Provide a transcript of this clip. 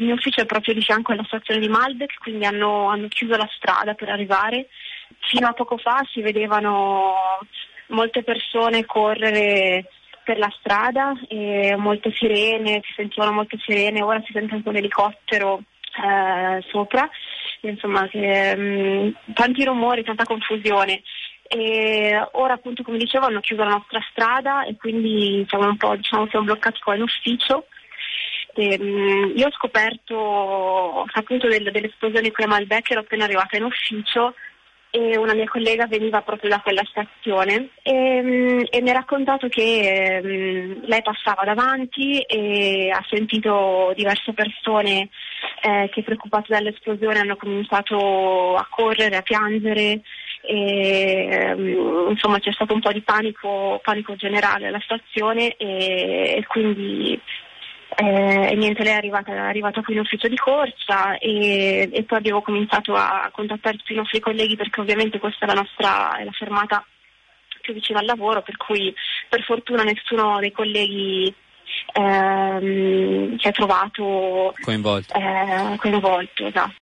il mio ufficio è proprio di fianco alla stazione di Malbec, quindi hanno chiuso la strada per arrivare. Fino a poco fa si vedevano molte persone correre per la strada e molte sirene, si sentivano molte sirene, ora si sente anche un elicottero sopra, insomma tanti rumori, tanta confusione. E ora appunto, come dicevo, hanno chiuso la nostra strada e quindi siamo un po', siamo bloccati qua in ufficio. Io ho scoperto appunto dell'esplosione qui a Malbec, ero appena arrivata in ufficio e una mia collega veniva proprio da quella stazione e mi ha raccontato che lei passava davanti e ha sentito diverse persone che, preoccupate dall'esplosione, hanno cominciato a correre, a piangere e insomma c'è stato un po' di panico generale alla stazione e quindi e niente, lei è arrivata qui in ufficio di corsa e poi abbiamo cominciato a contattare tutti i nostri colleghi, perché ovviamente questa è la fermata più vicina al lavoro, per cui per fortuna nessuno dei colleghi si è trovato coinvolto, esatto.